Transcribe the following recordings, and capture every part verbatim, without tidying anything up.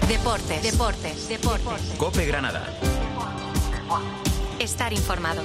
Deportes, deportes, deportes. COPE Granada. Estar informado.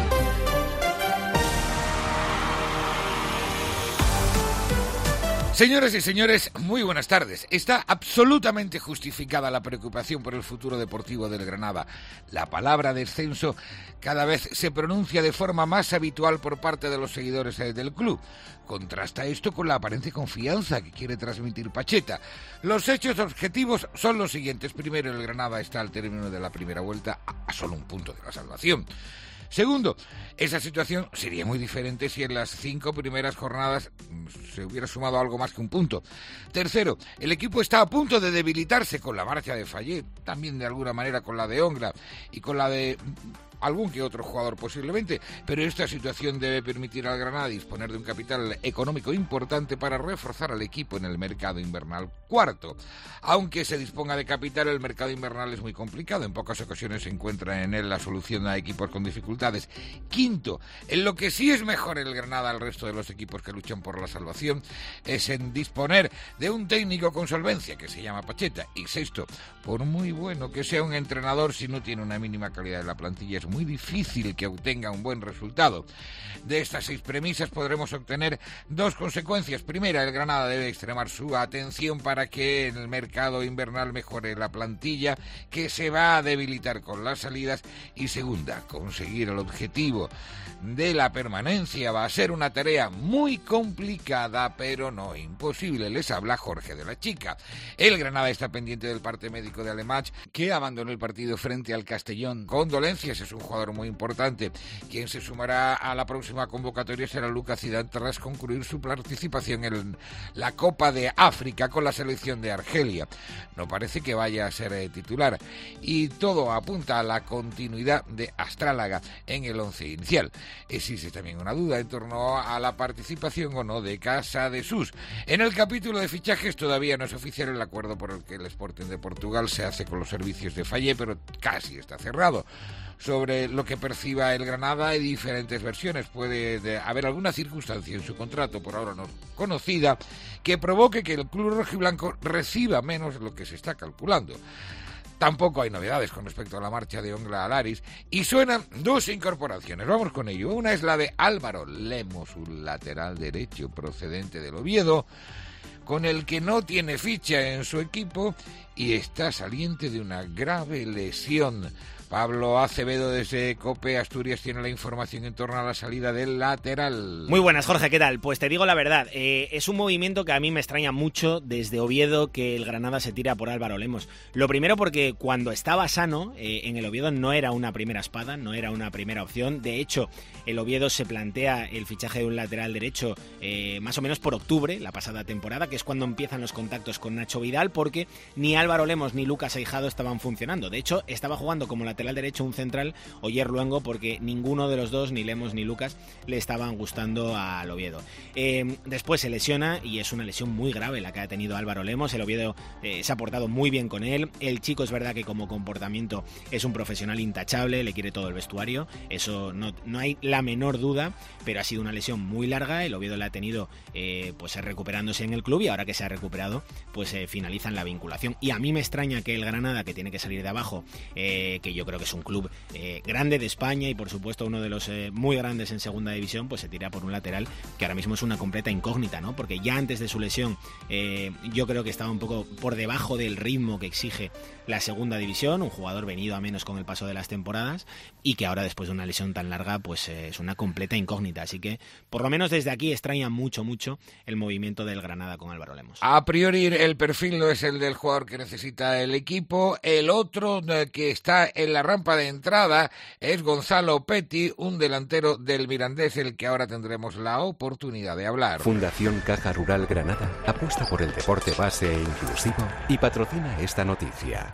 Señoras y señores, muy buenas tardes. Está absolutamente justificada la preocupación por el futuro deportivo del Granada. La palabra descenso cada vez se pronuncia de forma más habitual por parte de los seguidores del club. Contrasta esto con la aparente confianza que quiere transmitir Pacheta. Los hechos objetivos son los siguientes. Primero, el Granada está al término de la primera vuelta a solo un punto de la salvación. Segundo, esa situación sería muy diferente si en las cinco primeras jornadas se hubiera sumado algo más que un punto. Tercero, el equipo está a punto de debilitarse con la marcha de Fayet, también de alguna manera con la de Ongla y con la de algún que otro jugador posiblemente, pero esta situación debe permitir al Granada disponer de un capital económico importante para reforzar al equipo en el mercado invernal. Cuarto, aunque se disponga de capital, el mercado invernal es muy complicado, en pocas ocasiones se encuentra en él la solución a equipos con dificultades. Quinto, en lo que sí es mejor el Granada al resto de los equipos que luchan por la salvación es en disponer de un técnico con solvencia que se llama Pacheta. Y sexto, por muy bueno que sea un entrenador, si no tiene una mínima calidad en la plantilla es muy difícil que obtenga un buen resultado. De estas seis premisas podremos obtener dos consecuencias. Primera, el Granada debe extremar su atención para que en el mercado invernal mejore la plantilla, que se va a debilitar con las salidas. Y segunda, conseguir el objetivo de la permanencia va a ser una tarea muy complicada, pero no imposible. Les habla Jorge de la Chica. El Granada está pendiente del parte médico de Alemach, que abandonó el partido frente al Castellón con dolencias. Es un jugador muy importante. Quien se sumará a la próxima convocatoria será Lucas Zidane tras concluir su participación en la Copa de África con la selección de Argelia. No parece que vaya a ser eh, titular y todo apunta a la continuidad de Astrálaga en el once inicial. Existe también una duda en torno a la participación o no de Casadesús. En el capítulo de fichajes todavía no es oficial el acuerdo por el que el Sporting de Portugal se hace con los servicios de Fayet, pero casi está cerrado. Sobre lo que perciba el Granada hay diferentes versiones. Puede de, haber alguna circunstancia en su contrato, por ahora no conocida, que provoque que el club rojiblanco reciba menos de lo que se está calculando. Tampoco hay novedades con respecto a la marcha de Ongla a Laris y suenan dos incorporaciones. Vamos con ello. Una es la de Álvaro Lemos, un lateral derecho procedente del Oviedo, con el que no tiene ficha en su equipo y está saliente de una grave lesión. Pablo Acevedo desde COPE Asturias tiene la información en torno a la salida del lateral. Muy buenas, Jorge, ¿qué tal? Pues te digo la verdad, eh, es un movimiento que a mí me extraña mucho desde Oviedo que el Granada se tira por Álvaro Lemos. Lo primero porque cuando estaba sano, eh, en el Oviedo no era una primera espada, no era una primera opción. De hecho, el Oviedo se plantea el fichaje de un lateral derecho eh, más o menos por octubre, la pasada temporada, que es cuando empiezan los contactos con Nacho Vidal, porque ni Álvaro Lemos ni Lucas Aijado estaban funcionando. De hecho, estaba jugando como lateral lateral derecho un central, Oyer Luengo, porque ninguno de los dos, ni Lemos ni Lucas, le estaban gustando al Oviedo. Eh, después se lesiona y es una lesión muy grave la que ha tenido Álvaro Lemos. El Oviedo eh, se ha portado muy bien con él. El chico es verdad que como comportamiento es un profesional intachable, le quiere todo el vestuario, eso no, no hay la menor duda, pero ha sido una lesión muy larga. El Oviedo la ha tenido eh, pues recuperándose en el club y ahora que se ha recuperado pues eh, finalizan la vinculación. Y a mí me extraña que el Granada, que tiene que salir de abajo, eh, que yo creo que es un club eh, grande de España y por supuesto uno de los eh, muy grandes en segunda división, pues se tira por un lateral que ahora mismo es una completa incógnita, ¿no? Porque ya antes de su lesión eh, yo creo que estaba un poco por debajo del ritmo que exige la segunda división, un jugador venido a menos con el paso de las temporadas y que ahora después de una lesión tan larga pues eh, es una completa incógnita, así que por lo menos desde aquí extraña mucho mucho el movimiento del Granada con Álvaro Lemos. A priori el perfil no es el del jugador que necesita el equipo. El otro que está en la rampa de entrada es Gonzalo Petti, un delantero del Mirandés, el que ahora tendremos la oportunidad de hablar. Fundación Caja Rural Granada apuesta por el deporte base e inclusivo y patrocina esta noticia.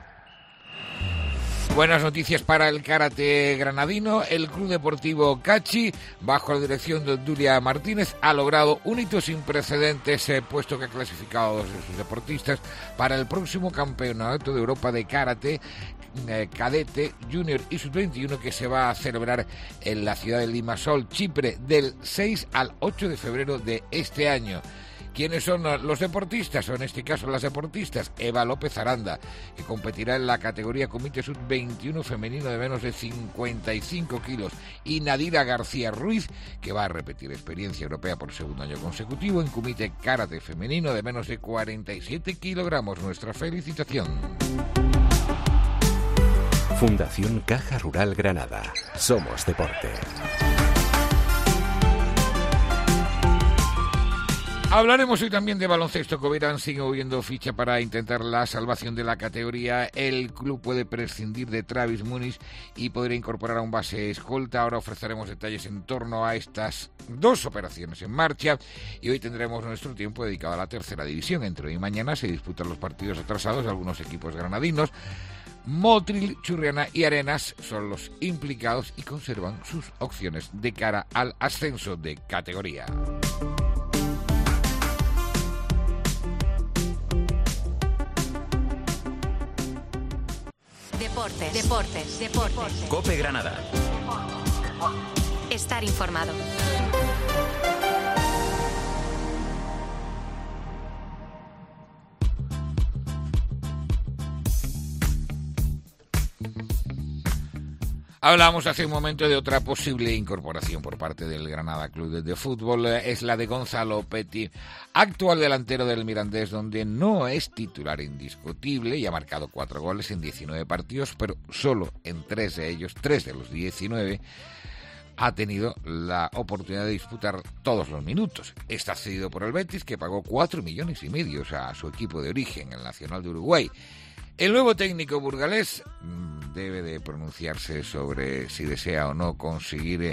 Buenas noticias para el karate granadino. El Club Deportivo Cachi, bajo la dirección de Dulia Martínez, ha logrado un hito sin precedentes, eh, puesto que ha clasificado a dos de sus deportistas para el próximo Campeonato de Europa de Karate eh, Cadete, Junior y sub veintiuno, que se va a celebrar en la ciudad de Limassol, Chipre, del seis al ocho de febrero de este año. ¿Quiénes son los deportistas? O en este caso las deportistas. Eva López Aranda, que competirá en la categoría Comité sub veintiuno femenino de menos de cincuenta y cinco kilos. Y Nadira García Ruiz, que va a repetir experiencia europea por segundo año consecutivo en Comité Karate femenino de menos de cuarenta y siete kilogramos. Nuestra felicitación. Fundación Caja Rural Granada. Somos deporte. Hablaremos hoy también de baloncesto. Covirán sigue moviendo ficha para intentar la salvación de la categoría. El club puede prescindir de Travis Muniz y podría incorporar a un base escolta. Ahora ofreceremos detalles en torno a estas dos operaciones en marcha y hoy tendremos nuestro tiempo dedicado a la tercera división. Entre hoy y mañana se disputan los partidos atrasados de algunos equipos granadinos. Motril, Churriana y Arenas son los implicados y conservan sus opciones de cara al ascenso de categoría. Deportes, deportes, deportes. COPE Granada. Estar informado. Hablamos hace un momento de otra posible incorporación por parte del Granada Club de Fútbol, es la de Gonzalo Petit, actual delantero del Mirandés, donde no es titular indiscutible y ha marcado cuatro goles en diecinueve partidos, pero solo en tres de ellos, tres de los diecinueve, ha tenido la oportunidad de disputar todos los minutos. Está cedido por el Betis, que pagó cuatro millones y medio a su equipo de origen, el Nacional de Uruguay. El nuevo técnico burgalés debe de pronunciarse sobre si desea o no conseguir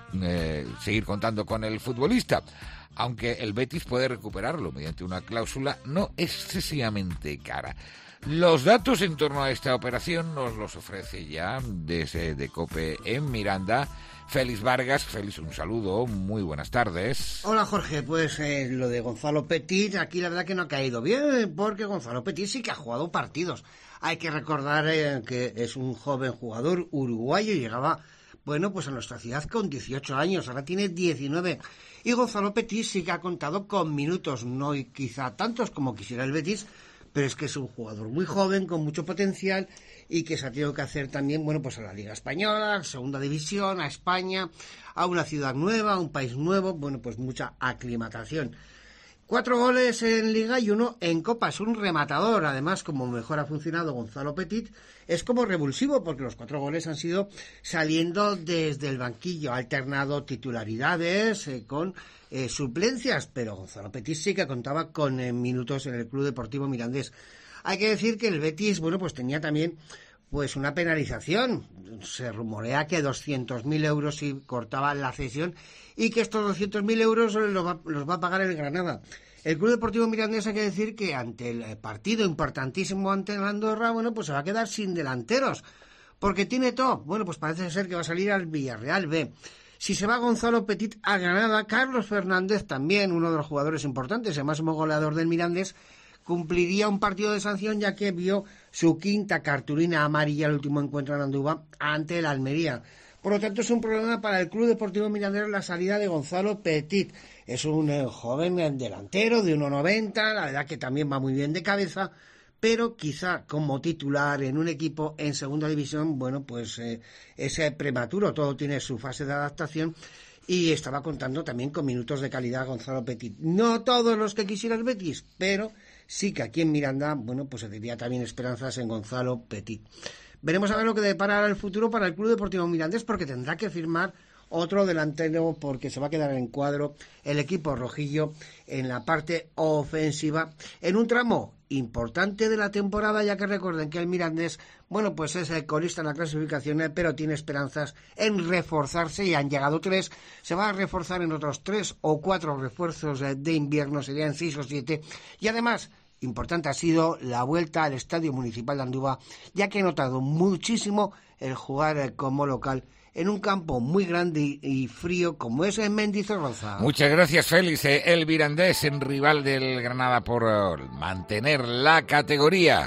eh, seguir contando con el futbolista, aunque el Betis puede recuperarlo mediante una cláusula no excesivamente cara. Los datos en torno a esta operación nos los ofrece ya desde de COPE en Miranda Félix Vargas. Félix, un saludo, muy buenas tardes. Hola Jorge, pues eh, lo de Gonzalo Petit, aquí la verdad que no ha caído bien, porque Gonzalo Petit sí que ha jugado partidos. Hay que recordar eh, que es un joven jugador uruguayo y llegaba, bueno, pues a nuestra ciudad con dieciocho años, ahora tiene diecinueve. Y Gonzalo Petit sí que ha contado con minutos, no quizá tantos como quisiera el Betis, pero es que es un jugador muy joven, con mucho potencial, y que se ha tenido que hacer también, bueno, pues a la Liga Española, a Segunda División, a España, a una ciudad nueva, a un país nuevo, bueno, pues mucha aclimatación. Cuatro goles en Liga y uno en Copa, es un rematador. Además, como mejor ha funcionado Gonzalo Petit, es como revulsivo, porque los cuatro goles han sido saliendo desde el banquillo, ha alternado titularidades eh, con eh, suplencias, pero Gonzalo Petit sí que contaba con eh, minutos en el Club Deportivo Mirandés. Hay que decir que el Betis, bueno, pues tenía también pues una penalización. Se rumorea que doscientos mil euros si cortaba la cesión y que estos doscientos mil euros los va, los va a pagar el Granada. El Club Deportivo Mirandés, hay que decir que ante el partido importantísimo ante el Andorra, bueno, pues se va a quedar sin delanteros, porque tiene todo. Bueno, pues parece ser que va a salir al Villarreal B. Si se va Gonzalo Petit a Granada, Carlos Fernández, también uno de los jugadores importantes, el máximo goleador del Mirandés, cumpliría un partido de sanción, ya que vio su quinta cartulina amarilla el último encuentro en Andúba ante el Almería. Por lo tanto, es un problema para el Club Deportivo Mirandés la salida de Gonzalo Petit. Es un eh, joven delantero de uno noventa, la verdad que también va muy bien de cabeza, pero quizá como titular en un equipo en segunda división, bueno, pues eh, es prematuro, todo tiene su fase de adaptación. Y estaba contando también con minutos de calidad Gonzalo Petit. No todos los que quisiera el Betis, pero sí que aquí en Miranda, bueno, pues se tendría también esperanzas en Gonzalo Petit. Veremos a ver lo que depara el futuro para el Club Deportivo Mirandés, porque tendrá que firmar otro delantero, porque se va a quedar en cuadro el equipo rojillo en la parte ofensiva, en un tramo importante de la temporada, ya que recuerden que el Mirandés, bueno, pues es el colista en la clasificación, pero tiene esperanzas en reforzarse, y han llegado tres, se va a reforzar en otros tres o cuatro refuerzos de invierno, serían seis o siete, y además, importante ha sido la vuelta al Estadio Municipal de Andúba, ya que he notado muchísimo el jugar como local en un campo muy grande y frío como es en Mendizorroza. Muchas gracias, Félix. El Mirandés, en rival del Granada por mantener la categoría.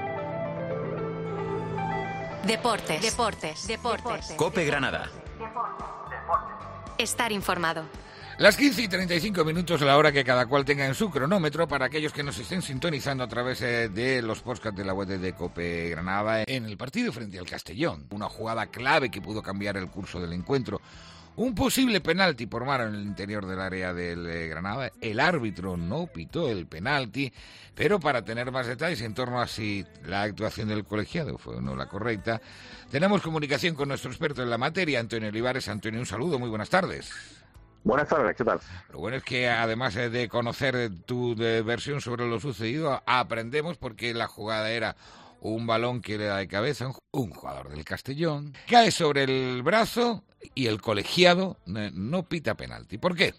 Deportes, deportes, deportes. COPE Granada. Estar informado. Las quince y treinta y cinco minutos, la hora que cada cual tenga en su cronómetro, para aquellos que nos estén sintonizando a través eh, de los podcasts de la web de COPE Granada, en el partido frente al Castellón. Una jugada clave que pudo cambiar el curso del encuentro. Un posible penalti por mano en el interior del área del eh, Granada. El árbitro no pitó el penalti, pero para tener más detalles en torno a si la actuación del colegiado fue o no la correcta, tenemos comunicación con nuestro experto en la materia, Antonio Olivares. Antonio, un saludo, muy buenas tardes. Buenas tardes, ¿qué tal? Lo bueno es que además de conocer tu de versión sobre lo sucedido, aprendemos porque la jugada era un balón que le da de cabeza a un jugador del Castellón, cae sobre el brazo y el colegiado no pita penalti. ¿Por qué?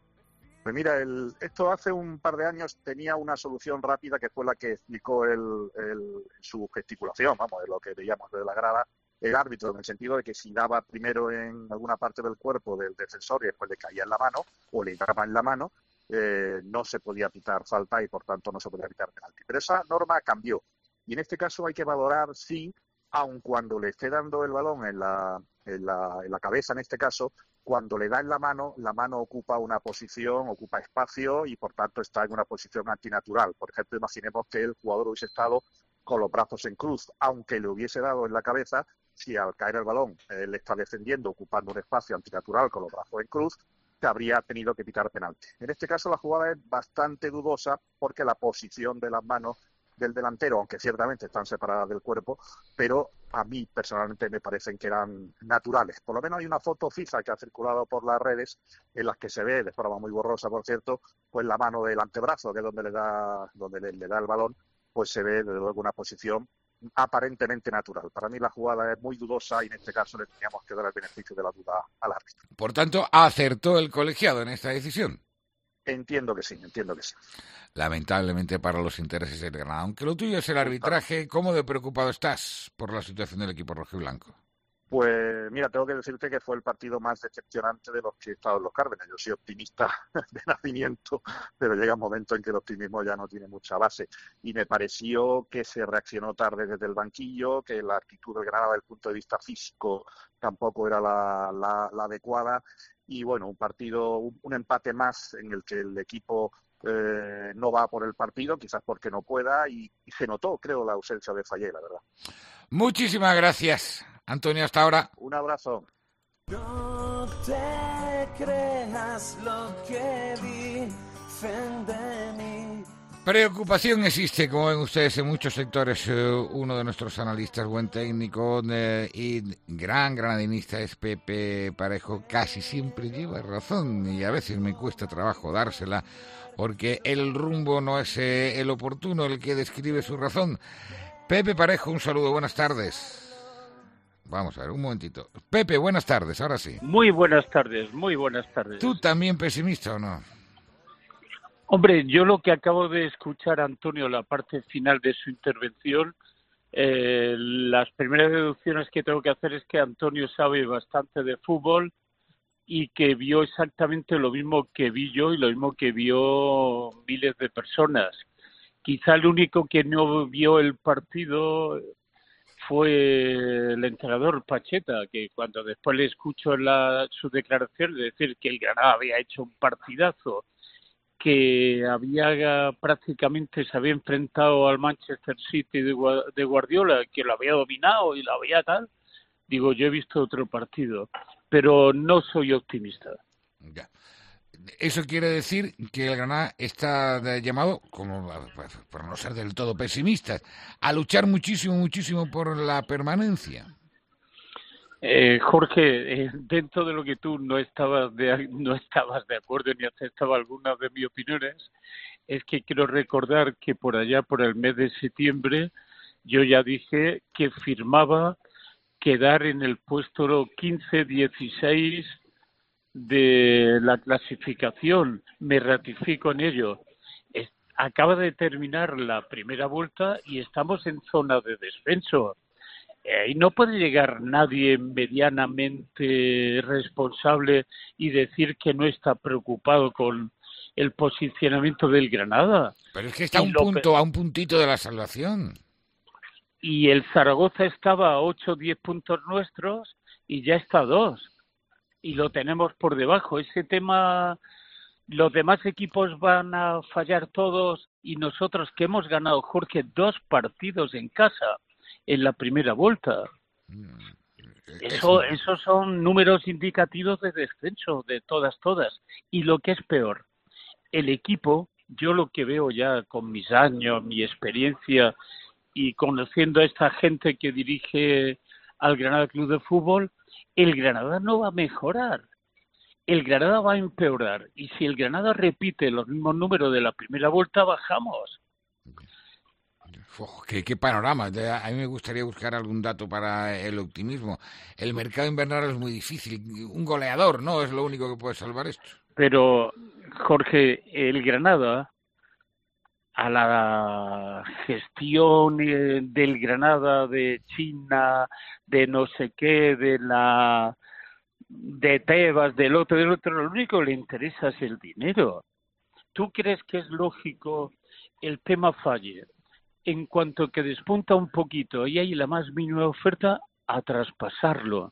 Pues mira, el, esto hace un par de años tenía una solución rápida que fue la que explicó el, el, su gesticulación, vamos, de lo que veíamos de la grada, el árbitro, en el sentido de que si daba primero en alguna parte del cuerpo del defensor y después le caía en la mano o le entraba en la mano, eh, no se podía pitar falta y por tanto no se podía pitar penalti. Pero esa norma cambió y en este caso hay que valorar si, aun cuando le esté dando el balón en la, en la, en la cabeza en este caso, cuando le da en la mano, la mano ocupa una posición, ocupa espacio y por tanto está en una posición antinatural. Por ejemplo, imaginemos que el jugador hubiese estado con los brazos en cruz, aunque le hubiese dado en la cabeza. Si al caer el balón él está defendiendo, ocupando un espacio antinatural con los brazos en cruz, se habría tenido que pitar penalti. En este caso la jugada es bastante dudosa porque la posición de las manos del delantero, aunque ciertamente están separadas del cuerpo, pero a mí personalmente me parecen que eran naturales. Por lo menos hay una foto fija que ha circulado por las redes en las que se ve, de forma muy borrosa por cierto, pues la mano del antebrazo, que es donde le da, donde le, le da el balón, pues se ve desde luego una posición aparentemente natural. Para mí la jugada es muy dudosa y en este caso le teníamos que dar el beneficio de la duda al árbitro. Por tanto, ¿acertó el colegiado en esta decisión? Entiendo que sí, entiendo que sí. Lamentablemente para los intereses del Granada. Aunque lo tuyo es el arbitraje, ¿cómo de preocupado estás por la situación del equipo rojiblanco? Pues mira, tengo que decirte que fue el partido más decepcionante de los que he estado en los Cármenes. Yo soy optimista de nacimiento, pero llega un momento en que el optimismo ya no tiene mucha base. Y me pareció que se reaccionó tarde desde el banquillo, que la actitud del Granada desde el punto de vista físico tampoco era la, la, la adecuada. Y bueno, un partido, un, un empate más en el que el equipo eh, no va por el partido, quizás porque no pueda, y, y se notó, creo, la ausencia de Fallé, la verdad. Muchísimas gracias, Antonio, hasta ahora. Un abrazo. No te creas lo que dicen de mí. Preocupación existe, como ven ustedes, en muchos sectores. Uno de nuestros analistas, buen técnico eh, y gran granadinista es Pepe Parejo. Casi siempre lleva razón y a veces me cuesta trabajo dársela porque el rumbo no es eh, el oportuno el que describe su razón. Pepe Parejo, un saludo, buenas tardes. Vamos a ver, un momentito. Pepe, buenas tardes, ahora sí. Muy buenas tardes, muy buenas tardes. ¿Tú también pesimista o no? Hombre, yo lo que acabo de escuchar, Antonio, la parte final de su intervención, eh, las primeras deducciones que tengo que hacer es que Antonio sabe bastante de fútbol y que vio exactamente lo mismo que vi yo y lo mismo que vio miles de personas. Quizá el único que no vio el partido fue el entrenador Pacheta, que cuando después le escucho la, su declaración de decir que el Granada había hecho un partidazo, que había prácticamente se había enfrentado al Manchester City de Guardiola, que lo había dominado y lo había tal, digo, yo he visto otro partido, pero no soy optimista. Ya. Eso quiere decir que el Granada está llamado, como por no ser del todo pesimista, a luchar muchísimo, muchísimo por la permanencia. Eh, Jorge, eh, dentro de lo que tú no estabas de no estabas de acuerdo ni aceptabas algunas de mis opiniones, es que quiero recordar que por allá, por el mes de septiembre, yo ya dije que firmaba quedar en el puesto quince dieciséis de la clasificación. Me ratifico en ello. Es, acaba de terminar la primera vuelta y estamos en zona de descenso. Eh, y no puede llegar nadie medianamente responsable y decir que no está preocupado con el posicionamiento del Granada. Pero es que está a un punto, a un puntito de la salvación. Y el Zaragoza estaba a ocho o diez puntos nuestros y ya está a dos. y lo tenemos por debajo. Ese tema, los demás equipos van a fallar todos y nosotros que hemos ganado, Jorge, dos partidos en casa en la primera vuelta. Eso, esos son números indicativos de descenso de todas, todas. Y lo que es peor, el equipo, yo lo que veo ya con mis años, mi experiencia y conociendo a esta gente que dirige al Granada Club de Fútbol, el Granada no va a mejorar, el Granada va a empeorar. Y si el Granada repite los mismos números de la primera vuelta, bajamos. Uf, ¿qué, qué panorama. A mí me gustaría buscar algún dato para el optimismo. El mercado invernal es muy difícil. Un goleador no es lo único que puede salvar esto. Pero, Jorge, el Granada, a la gestión del Granada de China, de no sé qué, de la de Tebas, del otro, del otro, lo único que le interesa es el dinero. ¿Tú crees que es lógico el tema falle? En cuanto que despunta un poquito y hay la más mínima oferta, a traspasarlo,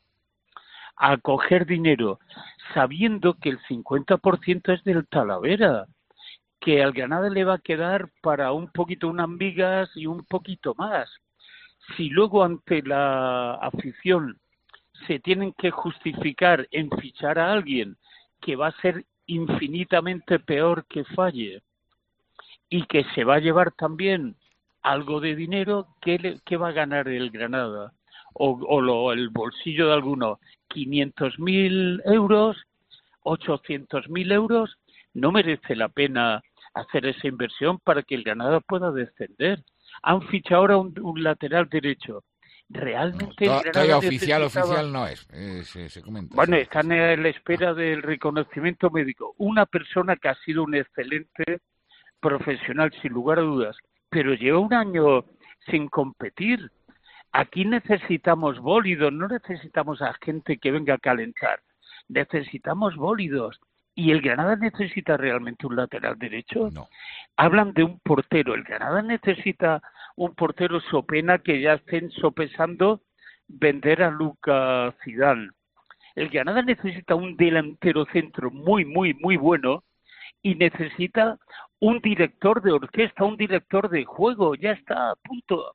a coger dinero, sabiendo que el cincuenta por ciento es del Talavera, que al Granada le va a quedar para un poquito unas migas y un poquito más. Si luego ante la afición se tienen que justificar en fichar a alguien que va a ser infinitamente peor que falle y que se va a llevar también algo de dinero, ¿qué, le, qué va a ganar el Granada? O, o lo, el bolsillo de alguno, quinientos mil euros, ochocientos mil euros, no merece la pena hacer esa inversión para que el Granada pueda descender. Han fichado ahora un, un lateral derecho. Realmente no, el Granada todavía oficial, necesitaba... oficial no es, eh, se, se comenta. Bueno, sí, están sí. en la espera del reconocimiento médico. Una persona que ha sido un excelente profesional, sin lugar a dudas, pero lleva un año sin competir. Aquí necesitamos bólidos, no necesitamos a gente que venga a calentar. Necesitamos bólidos. ¿Y el Granada necesita realmente un lateral derecho? No. Hablan de un portero. El Granada necesita un portero so pena que ya estén sopesando vender a Luca Zidane. El Granada necesita un delantero centro muy, muy, muy bueno y necesita un director de orquesta, un director de juego. Ya está, punto.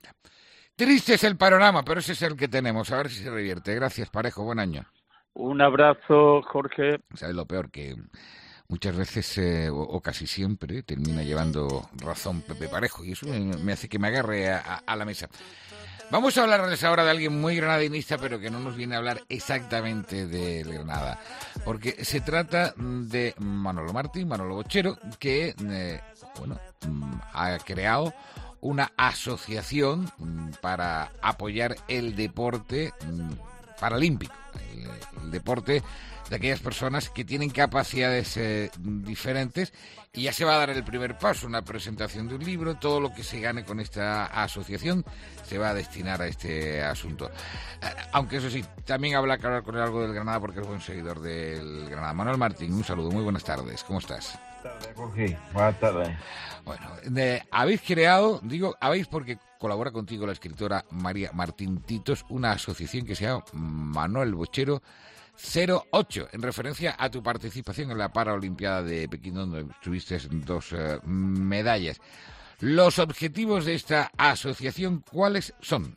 Triste es el panorama, pero ese es el que tenemos. A ver si se revierte. Gracias, Parejo. Buen año. Un abrazo, Jorge. ¿Sabes lo peor? Que muchas veces, eh, o, o casi siempre, termina llevando razón Pepe Parejo. Y eso me, me hace que me agarre a, a, a la mesa. Vamos a hablarles ahora de alguien muy granadinista, pero que no nos viene a hablar exactamente de Granada. Porque se trata de Manolo Martín, Manolo Bochero, que, eh, bueno, ha creado una asociación para apoyar el deporte paralímpico, el, el deporte de aquellas personas que tienen capacidades eh, diferentes, y ya se va a dar el primer paso, una presentación de un libro. Todo lo que se gane con esta asociación se va a destinar a este asunto. Eh, aunque eso sí, también habrá que hablar con él algo del Granada porque es buen seguidor del Granada. Manuel Martín, un saludo, muy buenas tardes, ¿cómo estás? Buenas tardes, Jorge. Buenas tardes. Bueno, eh, habéis creado, digo, habéis porque colabora contigo la escritora María Martín Titos, una asociación que se llama Manuel Bochero cero ocho, en referencia a tu participación en la Paralimpiada de Pekín, donde tuviste dos uh, medallas. Los objetivos de esta asociación, ¿cuáles son?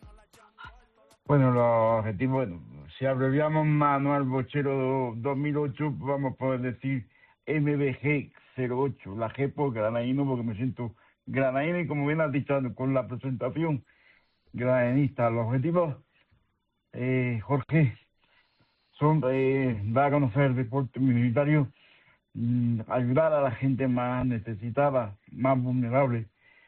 Bueno, los objetivos, si abreviamos Manuel Bochero dos mil ocho, vamos a poder decir M B G cero ocho, la G por granadino, porque me siento granadino y, como bien has dicho con la presentación, granadinista. Los objetivos, eh, Jorge, son eh, dar a conocer el deporte minoritario, mmm, ayudar a la gente más necesitada, más vulnerable,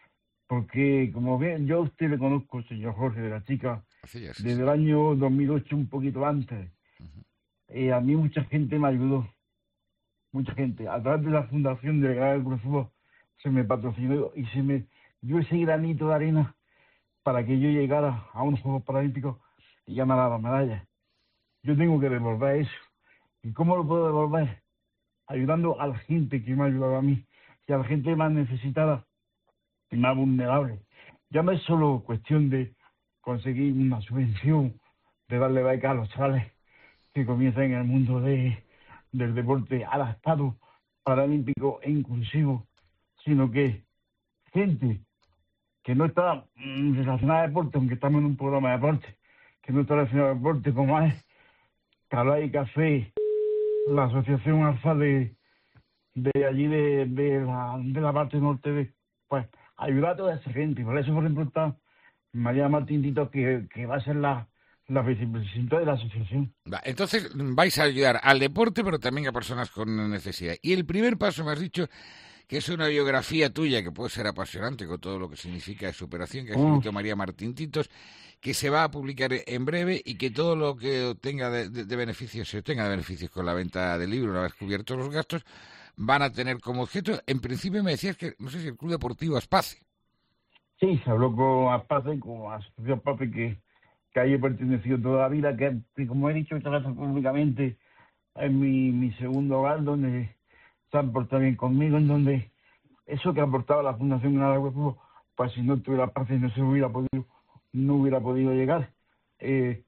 porque, como bien yo a usted le conozco, señor Jorge, de la chica, sí, sí, desde sí. el año dos mil ocho, un poquito antes. Uh-huh. Eh, a mí mucha gente me ayudó, mucha gente. A través de la fundación del Granada Club de Fútbol se me patrocinó y se me dio ese granito de arena para que yo llegara a unos Juegos Paralímpicos y ya me daba medallas. Yo tengo que devolver eso. ¿Y cómo lo puedo devolver? Ayudando a la gente que me ha ayudado a mí y a la gente más necesitada y más vulnerable. Ya no es solo cuestión de conseguir una subvención, de darle beca a los chavales, que comienza en el mundo de, del deporte adaptado, paralímpico e inclusivo, sino que gente que no está mm, relacionada a deporte, aunque estamos en un programa de deporte, que no está relacionada a deporte, como es Calai Café, la asociación Alfa de, de allí de, de, la, de la parte norte, de, pues ayudar a toda esa gente. Por eso, por ejemplo, está María Martín Tito, que, que va a ser la, la vicepresidenta de la asociación. Va, entonces vais a ayudar al deporte, pero también a personas con necesidad. Y el primer paso me has dicho que es una biografía tuya, que puede ser apasionante con todo lo que significa de superación, que ha escrito María Martín Titos, que se va a publicar en breve y que todo lo que tenga de, de, de beneficios, se obtenga de beneficios con la venta del libro, una vez cubiertos los gastos, van a tener como objeto, en principio me decías que, no sé si el Club Deportivo Aspace. Sí, se habló con Aspace, con Asociación Aspace, que, que ahí he pertenecido toda la vida, que, que como he dicho esta vez públicamente, es mi, mi segundo hogar, donde se han portado bien conmigo, en donde eso que ha aportado la Fundación Granada de Fútbol, pues si no tuviera Aspace no se hubiera podido, no hubiera podido llegar. Eh,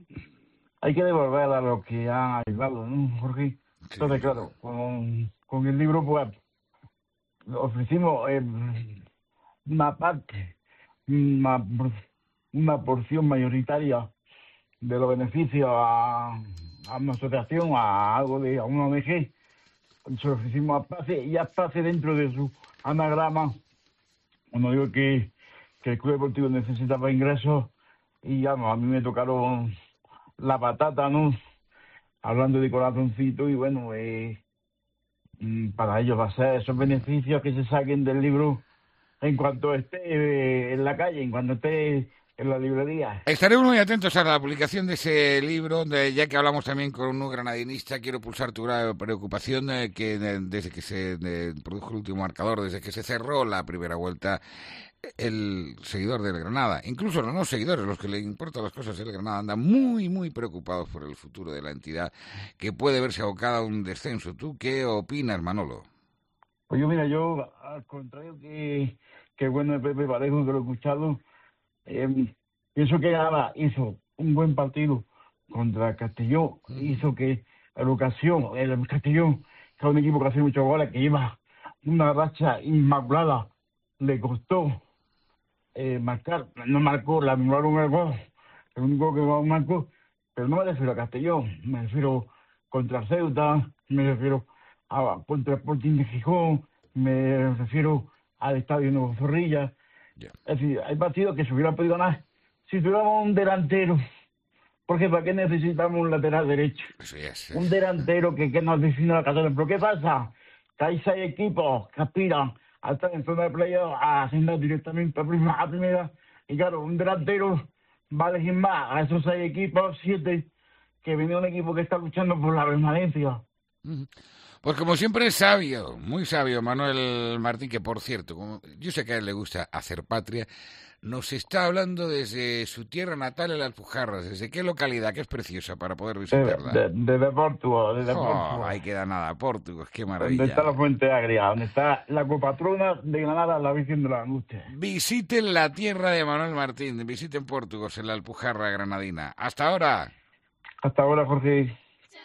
hay que devolver a lo que han ayudado, ¿no, Jorge? Entonces, claro, con, con el libro, pues, ofrecimos eh, una parte, una, una porción mayoritaria de los beneficios a, a una asociación, a algo de a una O N G. Se lo ofrecimos a Aspace, y Aspace, dentro de su anagrama, cuando digo que, que el Club Deportivo necesitaba ingresos, y ya no, a mí me tocaron la patata, ¿no? Hablando de corazoncito, y bueno, eh, para ellos va a ser esos beneficios que se saquen del libro en cuanto esté eh, en la calle, en cuanto esté en la librería. Estaremos muy atentos a la publicación de ese libro, de, ya que hablamos también con un granadinista. Quiero pulsar tu grave preocupación, eh, que de, desde que se de, produjo el último marcador, desde que se cerró la primera vuelta, el seguidor del Granada, incluso los no seguidores, los que le importan las cosas del Granada, andan muy, muy preocupados por el futuro de la entidad, que puede verse abocada a un descenso. ¿Tú qué opinas, Manolo? Pues yo, mira, yo, al contrario que, que bueno de Pepe Parejo, que lo he escuchado, eh, pienso que Granada hizo un buen partido contra Castellón, mm. hizo que la ocasión, el Castellón, que es un equipo que hace muchos goles, que lleva una racha inmaculada, le costó eh, marcar, no marcó, la anularon el gol, el único que marcó, pero no me refiero a Castellón, me refiero contra Ceuta, me refiero a, contra Sporting de Gijón, me refiero al Estadio Nuevo Zorrilla. Yeah. Es decir, hay partidos que se hubieran podido ganar si tuviéramos un delantero, porque ¿para qué necesitamos un lateral derecho? Sí, sí, sí. Un delantero que, que nos define la carrera. ¿Pero qué pasa? Que hay seis equipos que aspiran a estar en zona de playoff, a ascender directamente a primera, a primera, y claro, un delantero va a elegir más a esos seis equipos, siete, que viene un equipo que está luchando por la permanencia. Uh-huh. Pues como siempre es sabio, muy sabio Manuel Martín, que por cierto, como yo sé que a él le gusta hacer patria, nos está hablando desde su tierra natal, en las Alpujarras. ¿Desde qué localidad? Que es preciosa para poder visitarla. De, de, de Portugal, desde oh, Portugal. Ahí queda nada, Portugal, qué maravilla. Donde está la Fuente Agria, donde está la copatrona de Granada, la Virgen de la Angustia. Visiten la tierra de Manuel Martín, visiten Portugal, en la Alpujarra granadina. Hasta ahora. Hasta ahora, Jorge.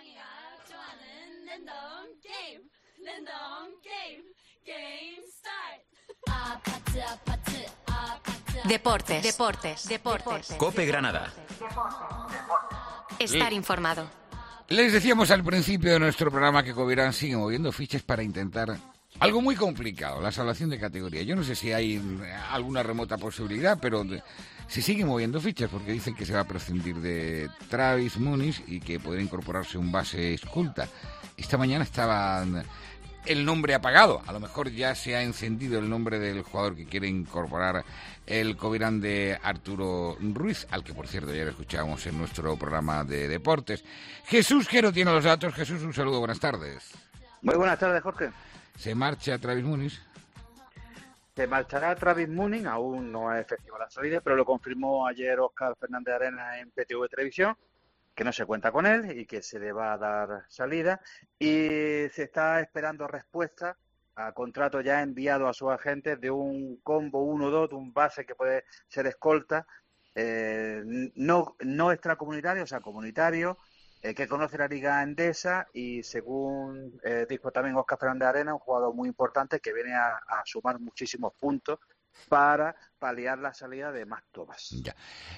Deportes, deportes, deportes. COPE Granada. Estar informado. Les decíamos al principio de nuestro programa que Covirán sigue moviendo fichas para intentar algo muy complicado, la salvación de categoría. Yo no sé si hay alguna remota posibilidad, pero se sigue moviendo fichas porque dicen que se va a prescindir de Travis Muniz y que podría incorporarse un base escolta. Esta mañana estaban el nombre apagado. A lo mejor ya se ha encendido el nombre del jugador que quiere incorporar el Covirán, de Arturo Ruiz, al que por cierto ya lo escuchábamos en nuestro programa de deportes. Jesús Quero tiene los datos. Jesús, un saludo, buenas tardes. Muy buenas tardes, Jorge. ¿Se marcha Travis Muniz? Se marchará Travis Muniz, aún no es efectiva la salida, pero lo confirmó ayer Óscar Fernández Arenas en P T V Televisión, que no se cuenta con él y que se le va a dar salida, y se está esperando respuesta a contrato ya enviado a sus agentes de un combo uno dos, de un base que puede ser escolta, eh, no, no extracomunitario, o sea, comunitario, eh, que conoce la Liga Endesa y según eh, dijo también Óscar Fernández Arenas, un jugador muy importante que viene a, a sumar muchísimos puntos para paliar la salida de Marc Thomas. Ya.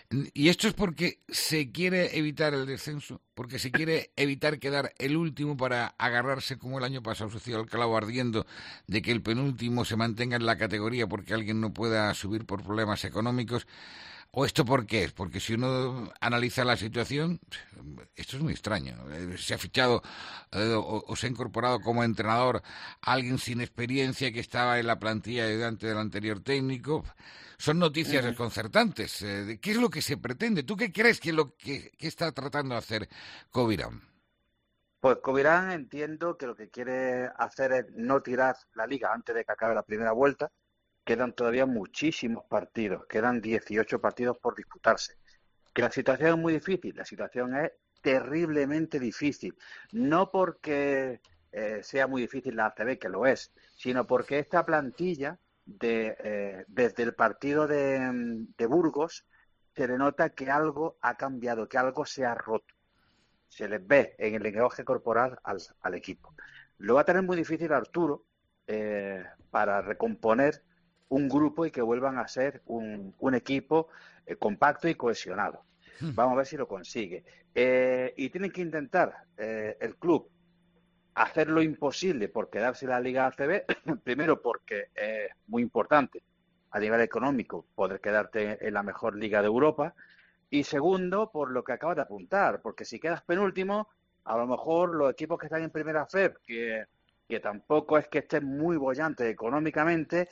Y esto es porque se quiere evitar el descenso, porque se quiere evitar quedar el último para agarrarse, como el año pasado sucedió, al clavo ardiendo de que el penúltimo se mantenga en la categoría porque alguien no pueda subir por problemas económicos. ¿O esto por qué es? Porque si uno analiza la situación, esto es muy extraño. Se ha fichado eh, o, o se ha incorporado como entrenador a alguien sin experiencia que estaba en la plantilla ayudante del anterior técnico. Son noticias desconcertantes. Eh, ¿Qué es lo que se pretende? ¿Tú qué crees que es lo que, que está tratando de hacer Covirán? Pues Covirán entiendo que lo que quiere hacer es no tirar la liga antes de que acabe la primera vuelta. Quedan todavía muchísimos partidos, quedan dieciocho partidos por disputarse. Que la situación es muy difícil, la situación es terriblemente difícil. No porque eh, sea muy difícil la A C B, que lo es, sino porque esta plantilla, de, eh, desde el partido de, de Burgos, se le nota que algo ha cambiado, que algo se ha roto. Se les ve en el lenguaje corporal al, al equipo. Lo va a tener muy difícil Arturo eh, para recomponer un grupo y que vuelvan a ser un, un equipo eh, compacto y cohesionado. Hmm. Vamos a ver si lo consigue. Eh, y tienen que intentar eh, el club hacer lo imposible por quedarse en la Liga A C B, primero porque es muy importante a nivel económico poder quedarte en la mejor liga de Europa, y segundo, por lo que acabas de apuntar, porque si quedas penúltimo, a lo mejor los equipos que están en primera F E B, que, que tampoco es que estén muy bollantes económicamente,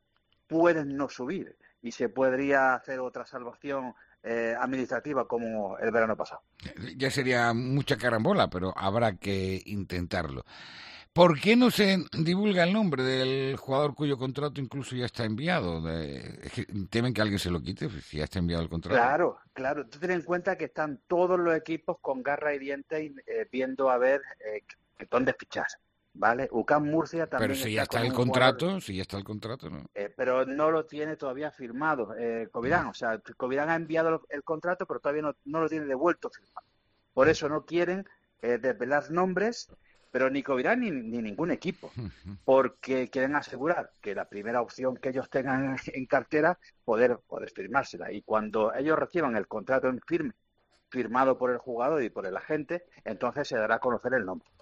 pueden no subir y se podría hacer otra salvación eh, administrativa como el verano pasado. Ya sería mucha carambola, pero habrá que intentarlo. ¿Por qué no se divulga el nombre del jugador cuyo contrato incluso ya está enviado? Es que temen que alguien se lo quite si ya está enviado el contrato. Claro, claro. Tú ten en cuenta que están todos los equipos con garra y dientes eh, viendo a ver eh, dónde fichar. ¿Vale? U C A M Murcia también. Pero si ya está, está el contrato, jugador, si ya está el contrato, ¿no? Eh, pero no lo tiene todavía firmado eh, Covirán. No. O sea, Covirán ha enviado el contrato, pero todavía no, no lo tiene devuelto firmado. Por eso no quieren eh, desvelar nombres, pero ni Covirán ni, ni ningún equipo, porque quieren asegurar que la primera opción que ellos tengan en cartera, poder, poder firmársela. Y cuando ellos reciban el contrato en firme, firmado por el jugador y por el agente, entonces se dará a conocer el nombre.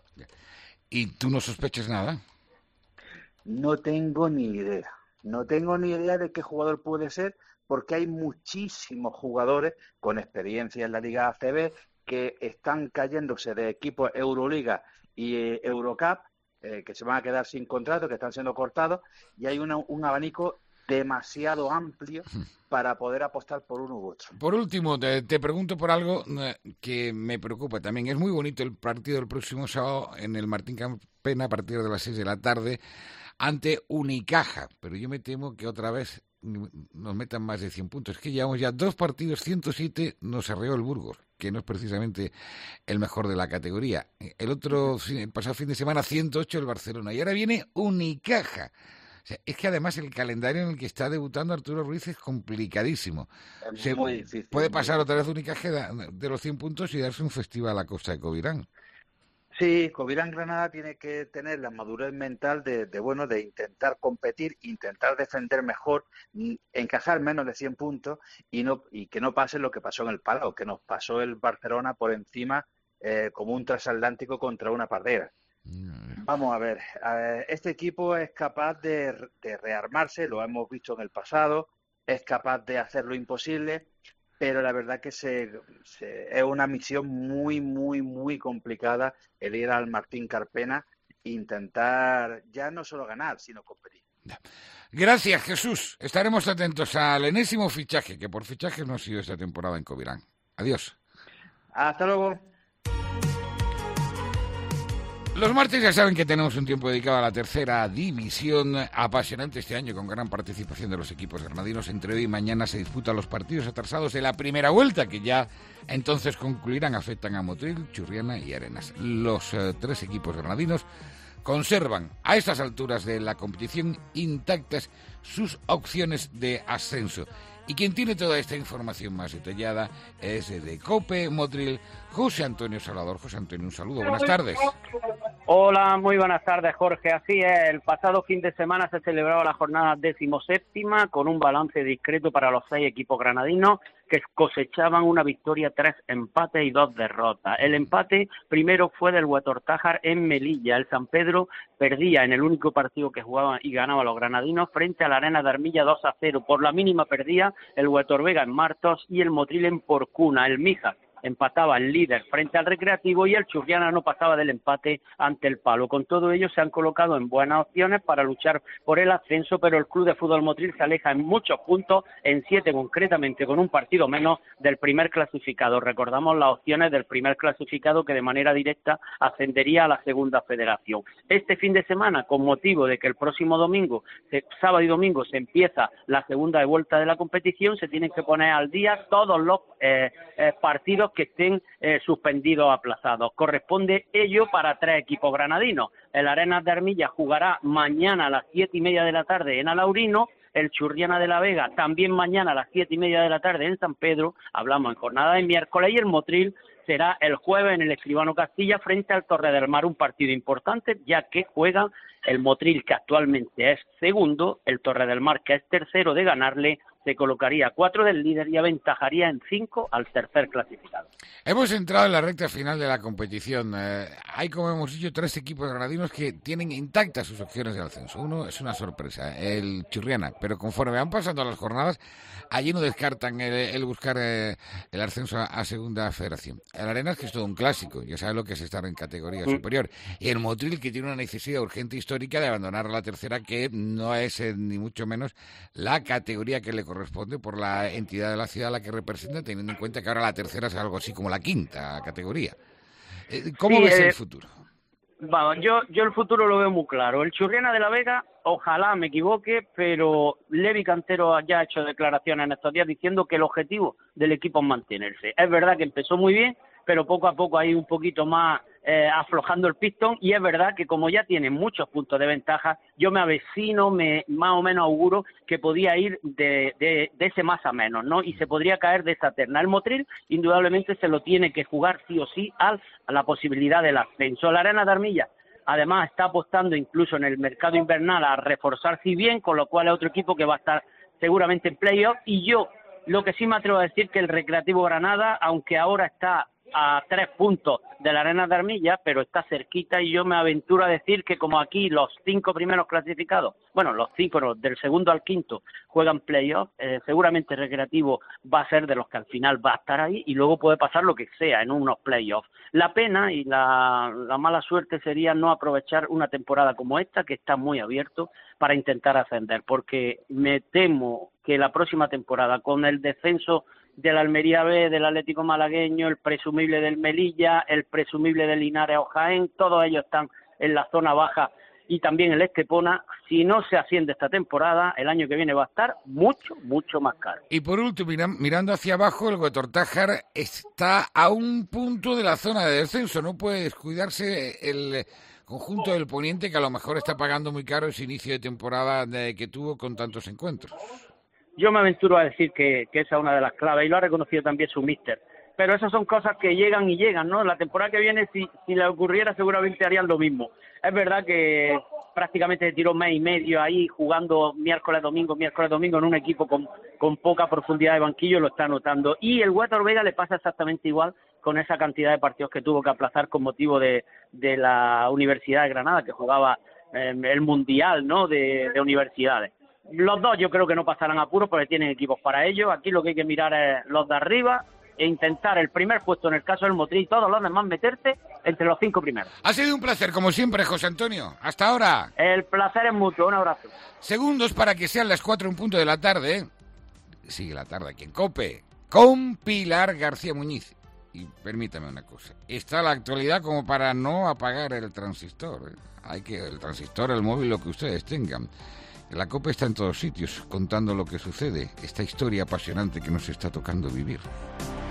¿Y tú no sospechas nada? No tengo ni idea. No tengo ni idea de qué jugador puede ser, porque hay muchísimos jugadores con experiencia en la Liga A C B que están cayéndose de equipos Euroliga y eh, Eurocup, eh, que se van a quedar sin contrato, que están siendo cortados, y hay una, un abanico demasiado amplio para poder apostar por uno u otro. Por último, te, te pregunto por algo que me preocupa también. Es muy bonito el partido del próximo sábado en el Martín Carpena a partir de las seis de la tarde ante Unicaja, pero yo me temo que otra vez nos metan más de cien puntos. Es que llevamos ya dos partidos, ciento siete nos arreó el Burgos, que no es precisamente el mejor de la categoría. El otro, el pasado fin de semana, ciento ocho el Barcelona, y ahora viene Unicaja. O sea, es que además el calendario en el que está debutando Arturo Ruiz es complicadísimo. Es Se muy difícil. Puede pasar otra vez Unicaja de los cien puntos y darse un festival a costa de Covirán. Sí, Covirán Granada tiene que tener la madurez mental de, de bueno, de intentar competir, intentar defender mejor, encajar menos de cien puntos y no y que no pase lo que pasó en el Palau, que nos pasó el Barcelona por encima eh, como un transatlántico contra una pardera. Vamos a ver, este equipo es capaz de, de rearmarse, lo hemos visto en el pasado, es capaz de hacer lo imposible, pero la verdad que se, se, es una misión muy, muy, muy complicada el ir al Martín Carpena e intentar ya no solo ganar, sino competir. Gracias, Jesús. Estaremos atentos al enésimo fichaje, que por fichajes no ha sido esta temporada en Covirán. Adiós. Hasta luego. Los martes ya saben que tenemos un tiempo dedicado a la tercera división, apasionante este año con gran participación de los equipos granadinos. Entre hoy y mañana se disputan los partidos atrasados de la primera vuelta, que ya entonces concluirán, afectan a Motril, Churriana y Arenas. Los eh, tres equipos granadinos conservan a estas alturas de la competición intactas sus opciones de ascenso Y quien tiene toda esta información más detallada es de COPE Motril, José Antonio Salvador. José Antonio, un saludo, buenas tardes. Hola, muy buenas tardes, Jorge. Así es, el pasado fin de semana se celebraba la jornada decimoséptima con un balance discreto para los seis equipos granadinos que cosechaban una victoria, tres empates y dos derrotas. El empate primero fue del Huetortájar en Melilla. El San Pedro perdía en el único partido que jugaban y ganaba los granadinos frente a la Arena de Armilla dos a cero. Por la mínima perdía el Huetorvega en Martos y el Motril en Porcuna. El Mijas empataba el líder frente al Recreativo y el Churriana no pasaba del empate ante el Palo. Con todo ello se han colocado en buenas opciones para luchar por el ascenso, pero el Club de Fútbol Motril se aleja en muchos puntos, en siete concretamente, con un partido menos del primer clasificado. Recordamos las opciones del primer clasificado que de manera directa ascendería a la segunda federación. Este fin de semana, con motivo de que el próximo domingo, sábado y domingo, se empieza la segunda vuelta de la competición, se tienen que poner al día todos los eh, eh, partidos que estén eh, suspendidos o aplazados. Corresponde ello para tres equipos granadinos. El Arenas de Armilla jugará mañana a las siete y media de la tarde en Alaurino, el Churriana de la Vega también mañana a las siete y media de la tarde en San Pedro, hablamos en jornada de miércoles, y el Motril será el jueves en el Escribano Castilla frente al Torre del Mar, un partido importante ya que juegan el Motril, que actualmente es segundo, el Torre del Mar, que es tercero, de ganarle se colocaría a cuatro del líder y aventajaría en cinco al tercer clasificado. Hemos entrado en la recta final de la competición. Eh, hay, como hemos dicho, tres equipos granadinos que tienen intactas sus opciones de ascenso. Uno es una sorpresa, el Churriana, pero conforme van pasando las jornadas, allí no descartan el, el buscar eh, el ascenso a, a segunda federación. El Arenas, que es todo un clásico, ya sabe lo que es estar en categoría mm. superior. Y el Motril, que tiene una necesidad urgente histórica de abandonar la tercera, que no es eh, ni mucho menos la categoría que le corresponde por la entidad de la ciudad a la que representa, teniendo en cuenta que ahora la tercera es algo así como la quinta categoría. ¿Cómo sí, ves eh, el futuro? Vamos, yo, yo el futuro lo veo muy claro. El Churriana de la Vega, ojalá me equivoque, pero Levi Cantero ya ha hecho declaraciones en estos días diciendo que el objetivo del equipo es mantenerse. Es verdad que empezó muy bien, pero poco a poco hay un poquito más eh, aflojando el pistón, y es verdad que como ya tiene muchos puntos de ventaja, yo me avecino, me más o menos auguro que podía ir de, de, de ese más a menos, ¿no? Y se podría caer de esa terna. El Motril indudablemente se lo tiene que jugar sí o sí al, a la posibilidad del ascenso. La Arena de Armilla además está apostando incluso en el mercado invernal a reforzarse bien, con lo cual es otro equipo que va a estar seguramente en playoff, y yo lo que sí me atrevo a decir que el Recreativo Granada, aunque ahora está a tres puntos de la Arena de Armilla, pero está cerquita, y yo me aventuro a decir que como aquí los cinco primeros clasificados, bueno, los cinco no, del segundo al quinto juegan playoff, eh, seguramente el Recreativo va a ser de los que al final va a estar ahí, y luego puede pasar lo que sea en unos playoffs. La pena y la, la mala suerte sería no aprovechar una temporada como esta, que está muy abierto, para intentar ascender, porque me temo que la próxima temporada, con el descenso del Almería B, del Atlético Malagueño, el presumible del Melilla, el presumible del Linares o Jaén, todos ellos están en la zona baja, y también el Estepona. Si no se asciende esta temporada, el año que viene va a estar mucho, mucho más caro. Y por último, mirando hacia abajo, el Huetortájar está a un punto de la zona de descenso. No puede descuidarse el conjunto del Poniente, que a lo mejor está pagando muy caro ese inicio de temporada de, que tuvo con tantos encuentros. Yo me aventuro a decir que, que esa es una de las claves, y lo ha reconocido también su míster. Pero esas son cosas que llegan y llegan, ¿no? La temporada que viene, si, si le ocurriera, seguramente harían lo mismo. Es verdad que prácticamente se tiró mes y medio ahí jugando miércoles, domingo, miércoles, domingo en un equipo con, con poca profundidad de banquillo, lo está notando. Y el Huetorvega le pasa exactamente igual con esa cantidad de partidos que tuvo que aplazar con motivo de, de la Universidad de Granada, que jugaba eh, el Mundial, ¿no?, de, de universidades. Los dos yo creo que no pasarán apuros porque tienen equipos para ello. Aquí lo que hay que mirar es los de arriba e intentar el primer puesto en el caso del Motril, y todos los demás meterte entre los cinco primeros. Ha sido un placer, como siempre, José Antonio. Hasta ahora. El placer es mutuo. Un abrazo. Segundos para que sean las cuatro en punto de la tarde. Sigue la tarde aquí en COPE con Pilar García Muñiz. Y permítame una cosa. Está la actualidad como para no apagar el transistor. Hay que el transistor, el móvil, lo que ustedes tengan. La COPE está en todos sitios, contando lo que sucede, esta historia apasionante que nos está tocando vivir.